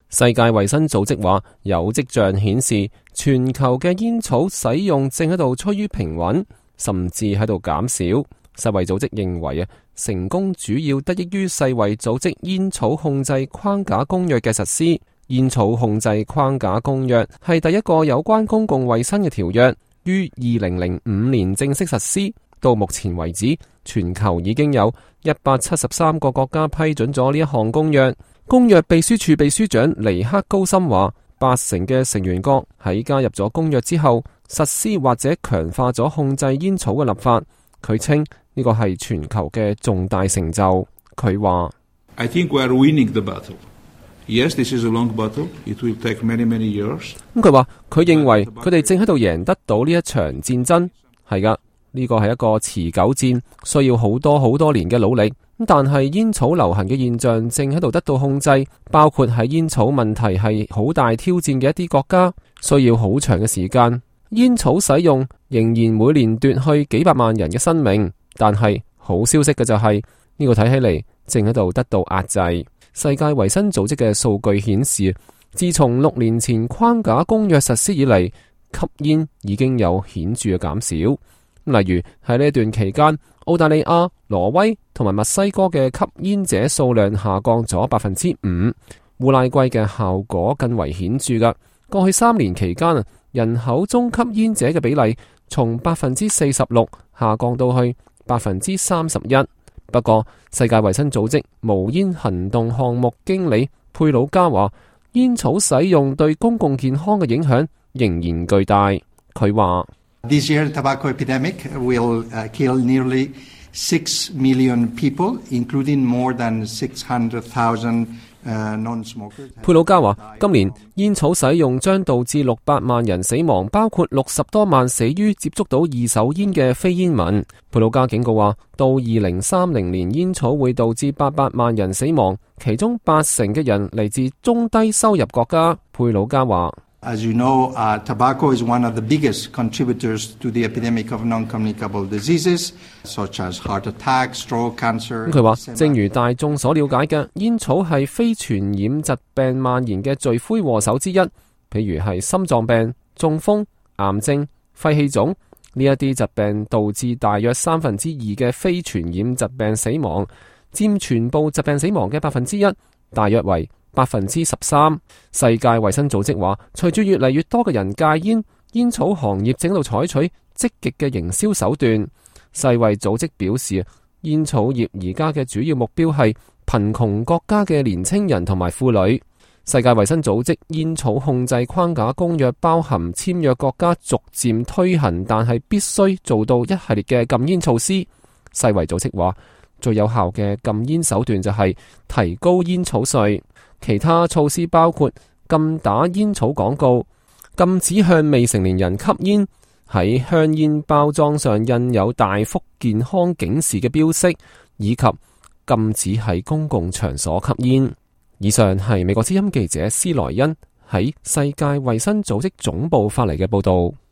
世界衛生組織話，有跡象顯示全球嘅煙草使用正喺度趨於平穩，甚至喺度減少。世衛組織認為成功主要得益於世衛組織煙草控制框架公約嘅實施。煙草控制框架公約係第一個有關公共衛生嘅條約，於2005年正式實施。到目前為止，全球已經有173個國家批准咗呢一項公約。公約秘書處秘書長尼克高森話，80%嘅成員國喺加入咗公約之後，實施或者強化咗控制煙草嘅立法。佢稱呢個係全球嘅重大成就。佢話 I think we are winning the battle. Yes, this is a long battle. It will take many, many years. 佢話佢認為佢哋正喺度贏得到呢一場戰爭。係噶，呢個係一個持久戰，需要好多年嘅努力。但係煙草流行嘅現象正喺度得到控制，包括喺煙草問題係好大挑戰嘅一啲國家，需要好長嘅時間。煙草使用仍然每年奪去幾百萬人嘅生命，但係好消息嘅就係呢個睇起嚟正喺度得到壓制。世界衛生組織嘅數據顯示，自從6年前框架公約實施以嚟，吸煙已經有顯著嘅減少。例如喺呢段期間，澳大利亞、挪威同埋墨西哥嘅吸煙者數量下降咗5%。烏拉圭嘅效果更為顯著㗎。過去3年期間，人口中吸煙者嘅比例從46%下降到去31%。不過，世界衛生組織無煙行動項目經理佩魯加話，煙草使用對公共健康嘅影響仍然巨大。佢話 This year, tobacco epidemic will kill nearly 6 million people, including more than 600,000 non-smokers. 佩魯加話，今年煙草使用將導致600萬人死亡，包括60多萬死於接觸到二手煙嘅非煙民。佩魯加警告話，到2030年，煙草會導致800萬人死亡，其中80%嘅人嚟自中低收入國家。佩魯加話 As you know, tobacco is one of the biggest contributors to the epidemic of non-communicable diseases, such as heart attack, stroke, cancer. 佢話，正如大眾所了解嘅，煙草係非傳染疾病蔓延嘅罪魁禍首之一，譬如係心臟病、中風、癌症、肺氣腫呢一啲疾病，導致大約2/3嘅非傳染疾病死亡，佔全部疾病死亡嘅1%，大約為13%。世界衛生組織話，隨住越嚟越多嘅人戒煙，煙草行業正喺度採取積極嘅營銷手段。世衛組織表示，煙草業而家嘅主要目標係貧窮國家嘅年輕人同埋婦女。世界衛生組織煙草控制框架公約包含簽約國家逐漸推行，但係必須做到一系列嘅禁煙措施。世衛組織話，最有效嘅禁煙手段就係提高煙草稅。其他措施包括禁打煙草廣告、禁止向未成年人吸煙、喺香煙包裝上印有大幅健康警示嘅標識，以及禁止喺公共場所吸煙。以上係美國之音記者斯萊恩喺世界衛生組織總部發嚟嘅報道。